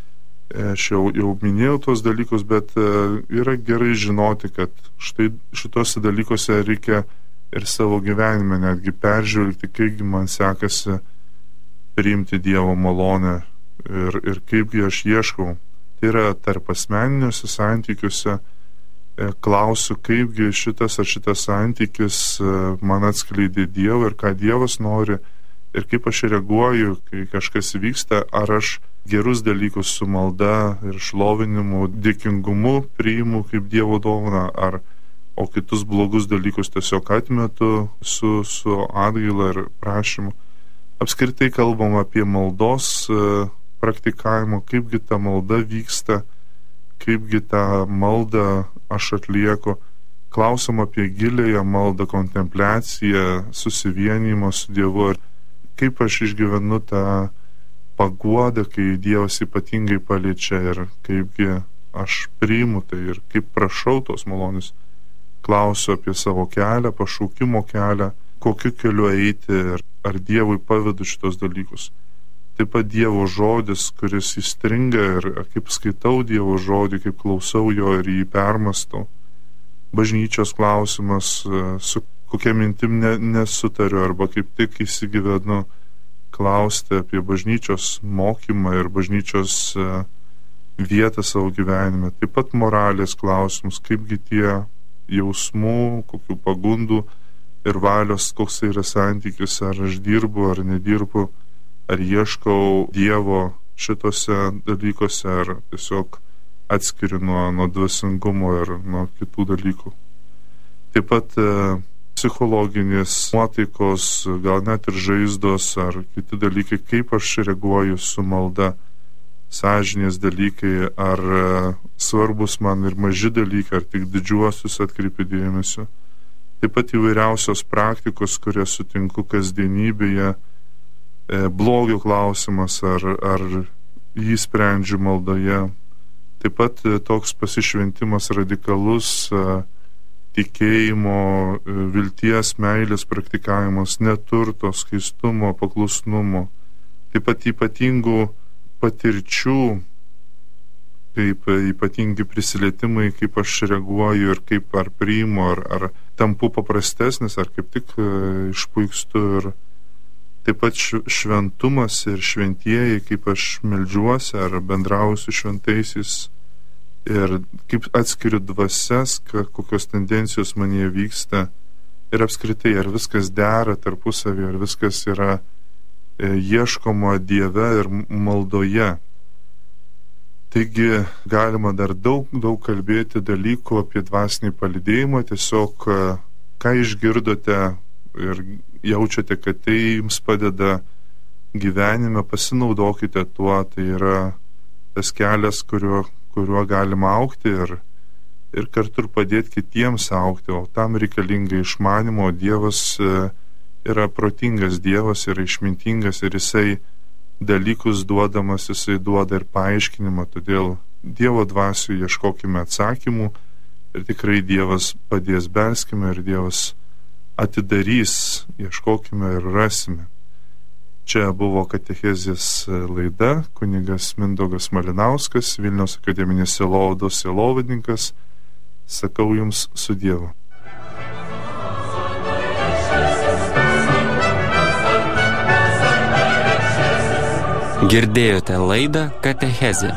Aš jau minėjau tos dalykus, bet yra gerai žinoti, kad štai šitose dalykuose reikia ir savo gyvenime netgi peržvelgti, kaipgi man sekasi priimti Dievo malonę ir kaipgi aš ieškau. Tai yra tarp asmeniniuose santykiuose. Klausiu, kaipgi šitas santykis man atskleidė Dievą ir ką Dievas nori ir kaip aš reaguoju, kai kažkas vyksta, ar aš gerus dalykus su malda ir šlovinimu, dėkingumu priimu kaip Dievo dovaną, o kitus blogus dalykus tiesiog atmetu su atgaila ir prašymu. Apskritai kalbam apie maldos praktikavimo, kaipgi ta malda vyksta, kaipgi tą maldą aš atlieku. Klausom apie giliąją maldą, kontempliaciją, susivienijimą su Dievu. Kaip aš išgyvenu tą paguodą, kai Dievas ypatingai paliečia ir kaipgi aš priimu tai ir kaip prašau tos malonės. Klausiu apie savo kelią, pašaukimo kelią, kokiu keliu eiti ir ar Dievui pavedu šitos dalykus. Taip pat Dievo žodis, kuris įstringa ir kaip skaitau Dievo žodį, kaip klausau jo ir jį permastau. Bažnyčios klausimas, su kokia mintim nesutariu arba kaip tik įsigyvenu, klausti apie bažnyčios mokymą ir bažnyčios vietą savo gyvenime. Taip pat moralės klausimus, kaipgi tie jausmų, kokių pagundų ir valios, koks yra santykis, ar aš dirbu ar nedirbu, ar ieškau Dievo šitose dalykuose, ar tiesiog atskiriu nuo dvasingumo ir nuo kitų dalykų. Taip pat psichologinės nuotaikos, gal net ir žaizdos ar kiti dalykai, kaip aš reaguoju su malda, sąžinės dalykai, ar svarbus man ir maži dalykai, ar tik didžiuosius atkreipiu dėmesio. Taip pat įvairiausios praktikos, kurias sutinku kasdienybėje, blogio klausimas, ar jį sprendžiu maldoje. Taip pat toks pasišventimas radikalus, tikėjimo, vilties, meilės praktikavimas, neturto, skaistumo, paklusnumo. Taip pat ypatingų patirčių, kaip ypatingi prisilietimai, kaip aš reaguoju ir kaip ar priimu, ar tampu paprastesnis, ar kaip tik išpuikstu. Ir taip pat šventumas ir šventieji, kaip aš meldžiuosi ar bendrauju su šventaisiais ir kaip atskiriu dvasias, kokios tendencijos manyje vyksta ir apskritai, ar viskas dera tarpusavį, ar viskas yra ieškoma Dieve ir maldoje. Taigi galima dar daug kalbėti dalykų apie dvasinį palydėjimą, tiesiog ką išgirdote ir jaučiate, kad tai jums padeda gyvenime, pasinaudokite tuo, tai yra tas kelias, kuriuo galima augti ir kartu ir padėti kitiems augti, o tam reikalinga išmanimo. Dievas yra protingas, Dievas yra išmintingas ir jisai dalykus duodamas, jisai duoda ir paaiškinimą, todėl Dievo dvasių ieškokime atsakymų ir tikrai Dievas padės, belskime ir Dievas atidarys, ieškokime ir rasime. Čia buvo katechezės laida, kunigas Mindaugas Malinauskas, Vilniaus akademinės sielovados sielovadininkas. Sakau jums su Dievu. Girdėjote laidą Katechezė.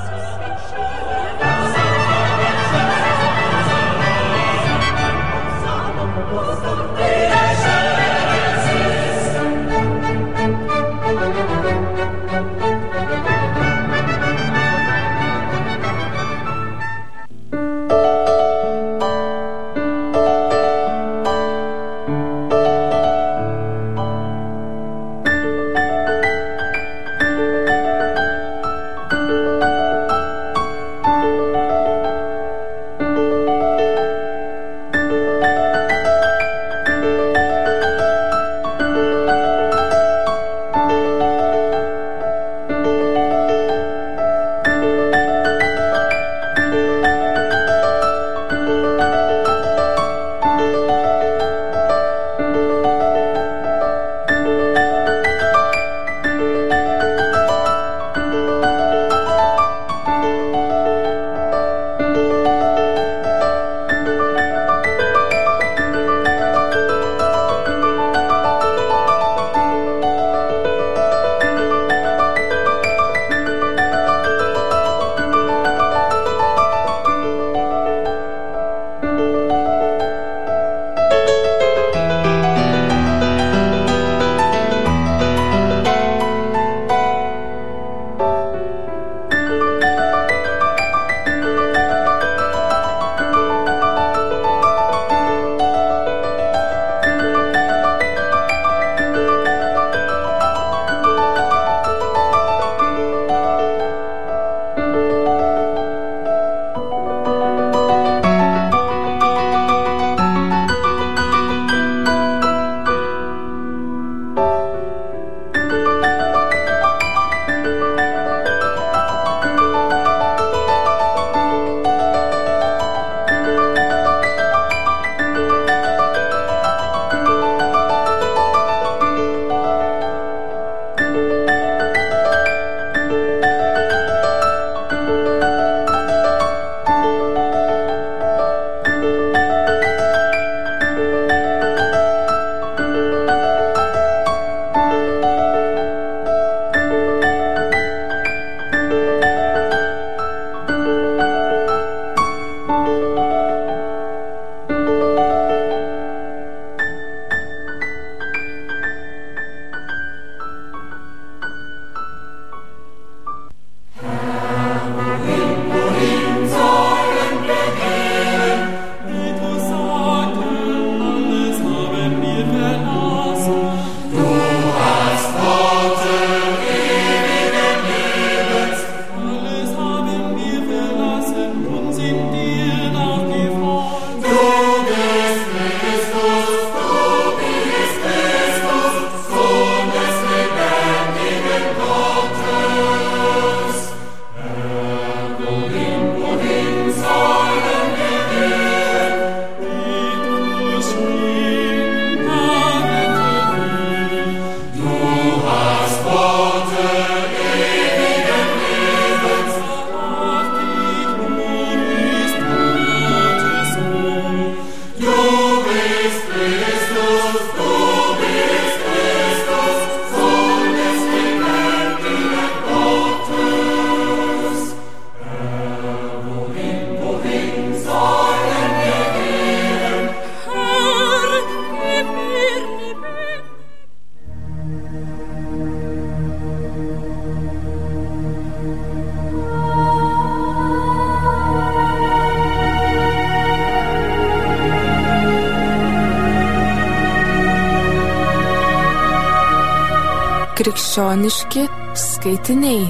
Krikščioniški skaitiniai.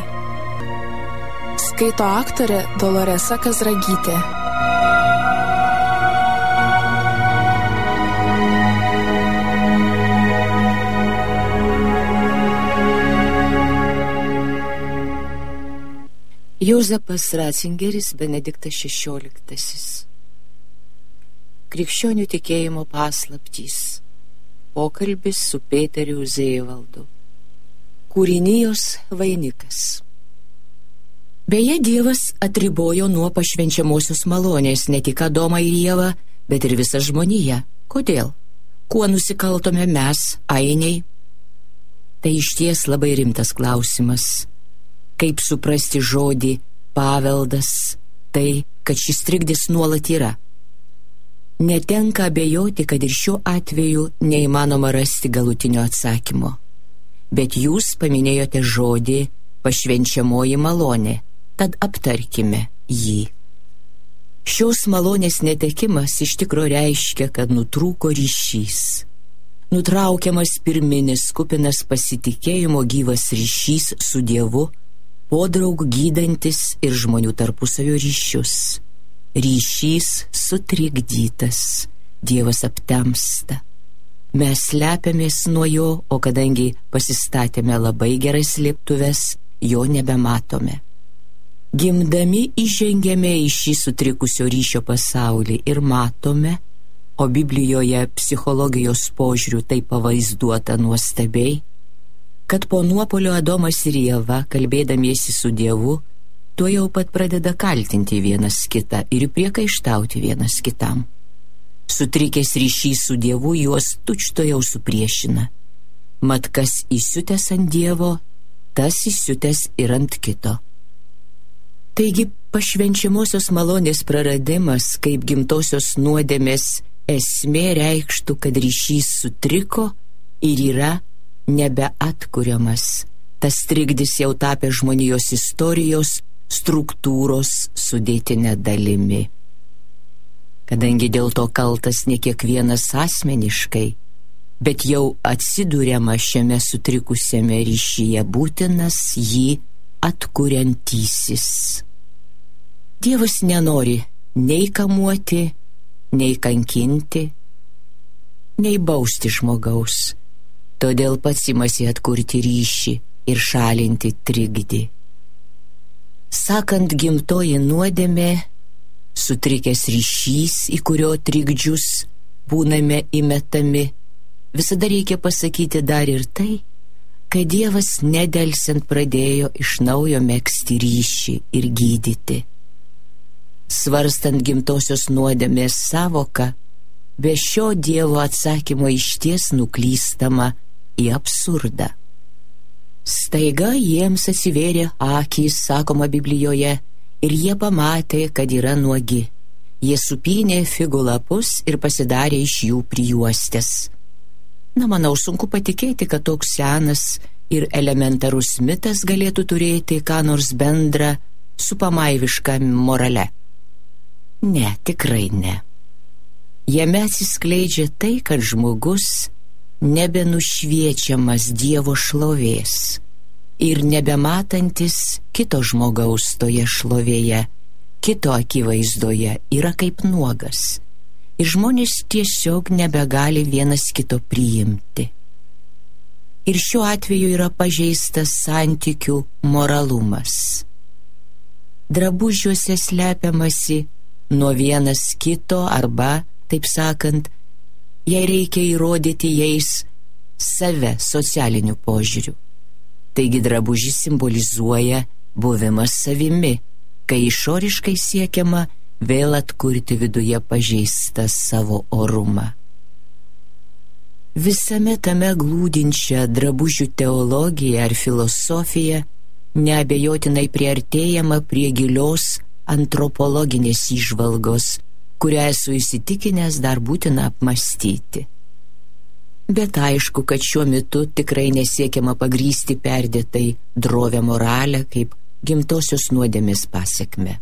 Skaito aktorė Doloresa Kazragytė. Juozapas Ratzingeris, Benediktas XVI. Krikščionių tikėjimo paslaptys. Pokalbis su Pėteriu Zėvaldu. Kūrinijos vainikas. Beje, Dievas atribojo nuo pašvenčiamosios malonės ne tik Adomą ir Ievą, bet ir visą žmoniją. Kodėl? Kuo nusikaltome mes, ainiai? Tai išties labai rimtas klausimas. Kaip suprasti žodį paveldas? Tai, kad šis trikdis nuolat yra. Netenka abejoti, kad ir šiuo atveju neįmanoma rasti galutinio atsakymo. Bet jūs paminėjote žodį pašvenčiamoji malonė, tad aptarkime jį. Šios malonės netekimas iš tikro reiškia, kad nutrūko ryšys. Nutraukiamas pirminis kupinas pasitikėjimo gyvas ryšys su Dievu, podraug gydantis ir žmonių tarpusavio ryšius. Ryšys sutrikdytas, Dievas aptemsta. Mes slepiamės nuo jo, o kadangi pasistatėme labai gerai slėptuves, jo nebematome. Gimdami įžengėme į šį sutrikusio ryšio pasaulį ir matome, o Biblijoje psichologijos požiūriu tai pavaizduota nuostabiai, kad po nuopuolio Adomas ir Ieva, kalbėdamiesi su Dievu, tuo jau pat pradeda kaltinti vienas kitą ir priekaištauti vienas kitam. Sutrikęs ryšys su Dievu juos tučtuojau supriešina. Mat kas įsiutęs ant Dievo, tas įsiutęs ir ant kito. Taigi pašvenčiamosios malonės praradimas kaip gimtosios nuodėmės esmė reikštų, kad ryšys sutriko ir yra nebeatkuriamas. Tas trikdis jau tapė žmonijos istorijos struktūros sudėtinė dalimi. Kadangi dėl to kaltas ne kiekvienas asmeniškai, bet jau atsidūrėma šiame sutrikusiame ryšyje, būtinas jį atkuriantysis. Dievas nenori nei kamuoti, nei kankinti, nei bausti žmogaus, todėl pats imasi atkurti ryšį ir šalinti trikdį. Sakant gimtoji nuodėmė, sutrikęs ryšys, į kurio trikdžius būname įmetami, visada reikia pasakyti dar ir tai, kad Dievas nedelsiant pradėjo iš naujo megzti ryšį ir gydyti. Svarstant gimtosios nuodėmės savoką, be šio Dievo atsakymo išties nuklystama į absurdą. Staiga jiems atsivėrė akys, sakoma Biblijoje, ir jie pamatė, kad yra nuogi. Jie supynė figų lapus ir pasidarė iš jų prijuostės. Manau, sunku patikėti, kad toks senas ir elementarus mitas galėtų turėti ką nors bendra su pamaiviška morale. Ne, tikrai ne. Jame atsiskleidžia tai, kad žmogus nebenušviečiamas Dievo šlovės ir nebematantis kito žmogaus toje šlovėje, kito akivaizdoje yra kaip nuogas. Ir žmonės tiesiog nebegali vienas kito priimti. Ir šiuo atveju yra pažeistas santykių moralumas. Drabužiuose slepiamasi nuo vienas kito arba, taip sakant, jei reikia įrodyti jais save socialiniu požiūriu. Taigi drabužis simbolizuoja buvimas savimi, kai išoriškai siekiama vėl atkurti viduje pažeistą savo orumą. Visame tame glūdinčia drabužių teologija ar filosofija neabejotinai priartėjama prie gilios antropologinės įžvalgos, kurią esu įsitikinęs dar būtina apmąstyti. Bet aišku, kad šiuo metu tikrai nesiekiama pagrįsti perdėtai drovią moralę kaip gimtosios nuodėmės pasekmę.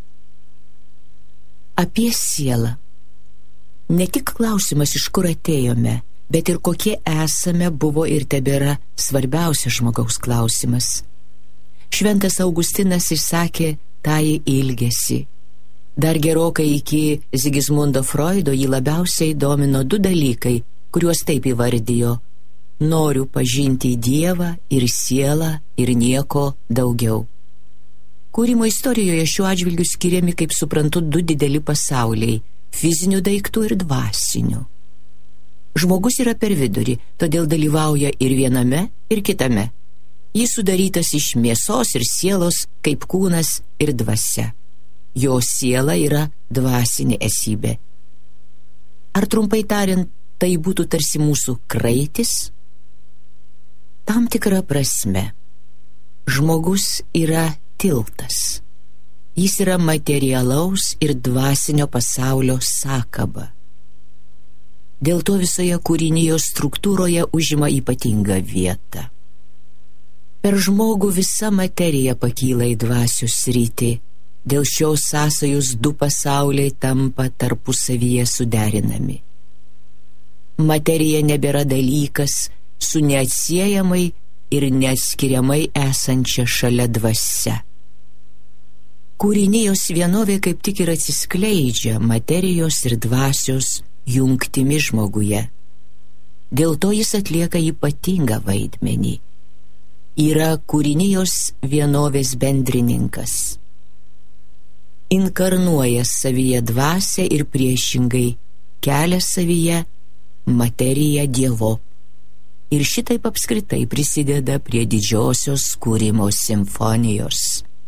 Apie sielą. Ne tik klausimas, iš kur atėjome, bet ir kokie esame, buvo ir tebėra svarbiausias žmogaus klausimas. Šventas Augustinas išsakė tąjį ilgesį. Dar gerokai iki Sigismundo Freudo jį labiausiai domino du dalykai, kuriuos taip įvardijo: noriu pažinti Dievą ir sielą ir nieko daugiau. Kūrimo istorijoje šiuo atžvilgiu skiriami, kaip suprantu, du dideli pasauliai – fizinių daiktų ir dvasinių. Žmogus yra per vidurį, todėl dalyvauja ir viename, ir kitame. Jis sudarytas iš mėsos ir sielos, kaip kūnas ir dvasia. Jo siela yra dvasinė esybė. Ar trumpai tariant, tai būtų tarsi mūsų kraitis? Tam tikra prasme. Žmogus yra tiltas. Jis yra materialaus ir dvasinio pasaulio sakaba. Dėl to visoje kūrinijos struktūroje užima ypatingą vietą. Per žmogų visa materija pakyla į dvasios sritį. Dėl šios sąsajos du pasauliai tampa tarpusavyje suderinami. Materija nebėra dalykas su neatsiejamai ir neatskiriamai esančia šalia dvasia. Kūrinijos vienovė kaip tik ir atsiskleidžia materijos ir dvasios jungtimi žmoguje. Dėl to jis atlieka ypatingą vaidmenį. Yra kūrinijos vienovės bendrininkas. Inkarnuoja savyje dvasią ir priešingai kelia savyje materiją dievop. Ir šitaip apskritai prisideda prie didžiosios kūrimo simfonijos.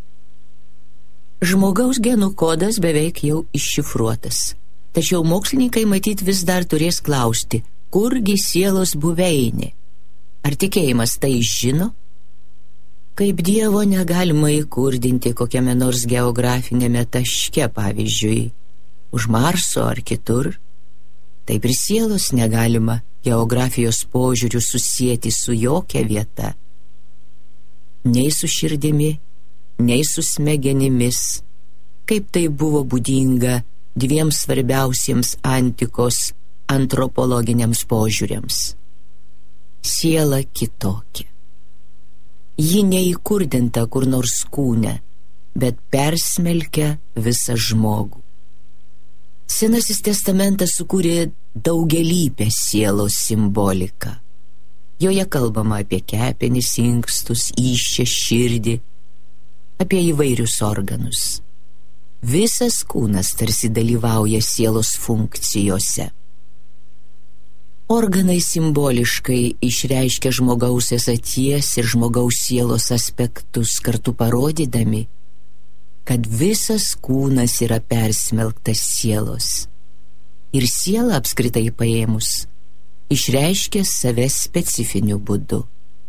Žmogaus genų kodas beveik jau iššifruotas. Tačiau mokslininkai matyt vis dar turės klausti, kurgi sielos buveinė. Ar tikėjimas tai žino? Kaip Dievo negalima įkurdinti kokiame nors geografinėme taške, pavyzdžiui, už Marso ar kitur, taip ir sielos negalima geografijos požiūrių susieti su jokia vieta. Nei su širdimi, nei su smegenimis, kaip tai buvo būdinga dviem svarbiausiems antikos antropologiniams požiūriams. Siela kitokia. Ji neįkurdinta kur nors kūne, bet persmelkia visą žmogų. Senasis testamentas sukūrė daugialypę sielos simboliką. Joje kalbama apie kepenis, inkstus, įsčią, širdį, apie įvairius organus. Visas kūnas tarsi dalyvauja sielos funkcijose. Organai simboliškai išreiškia žmogaus esaties ir žmogaus sielos aspektus, kartu parodydami, kad visas kūnas yra persmelktas sielos. Ir siela apskritai paėmus išreiškia save specifiniu būdu.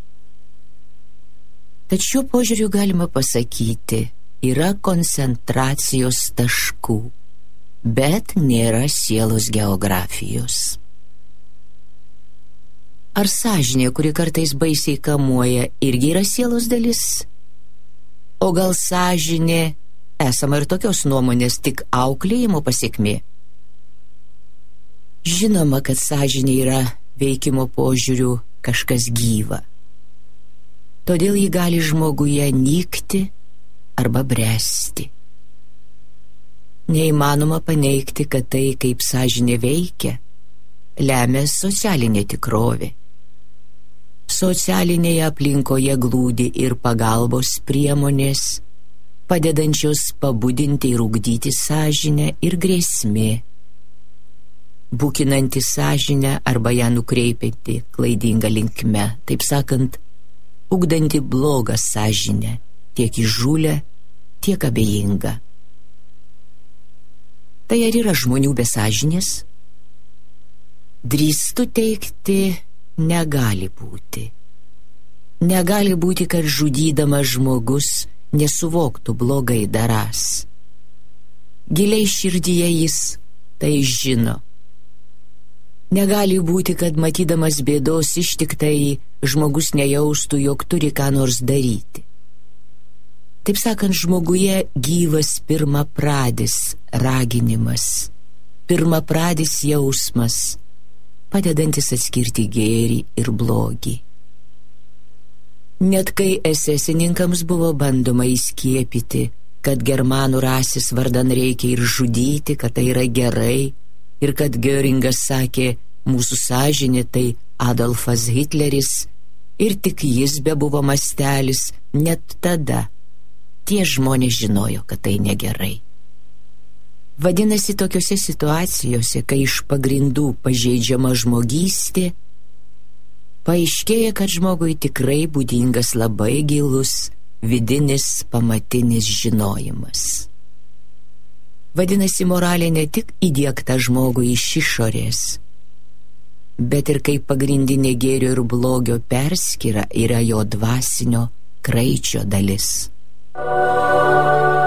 Tačiau požiūriu galima pasakyti, yra koncentracijos taškų, bet nėra sielos geografijos. Ar sąžinė, kuri kartais baisiai kamuoja, irgi yra sielos dalis? O gal sąžinė, esama ir tokios nuomonės, tik auklėjimo pasekmė? Žinoma, kad sąžinė yra veikimo požiūrių kažkas gyva. Todėl ji gali žmoguje nykti arba bręsti. Neįmanoma paneigti, kad tai, kaip sąžinė veikia, lemia socialinė tikrovė. Socialinėje aplinkoje glūdi ir pagalbos priemonės, padedančios pabudinti ir ugdyti sąžinę, ir grėsmė, bukinanti sąžinę arba ją nukreipianti klaidinga linkme, taip sakant, ugdanti blogą sąžinę, tiek įžūlę, tiek abejingą. Tai ar yra žmonių be sąžinės? Drįstu teigti, negali būti. Negali būti, kad žudydamas žmogus nesuvoktų blogai darąs. Giliai širdyje jis tai žino. Negali būti, kad matydamas bėdos ištiktai žmogus nejaustų, jog turi ką nors daryti. Taip sakant, žmoguje gyvas pirmapradis raginimas, pirmapradis jausmas, padedantis atskirti gėrį ir blogį. Net kai esesininkams buvo bandoma įskiepyti, kad germanų rasės vardan reikia ir žudyti, kad tai yra gerai, ir kad Göringas sakė, mūsų sąžinė tai Adolfas Hitleris, ir tik jis bebuvo mastelis, net tada tie žmonės žinojo, kad tai negerai. Vadinasi, tokiose situacijose, kai iš pagrindų pažeidžiama žmogystė, paaiškėja, kad žmogui tikrai būdingas labai gilus vidinis pamatinis žinojimas. Vadinasi, moralė ne tik įdiegta žmogui iš išorės, bet ir kaip pagrindinė gėrio ir blogio perskyra yra jo dvasinio kraičio dalis.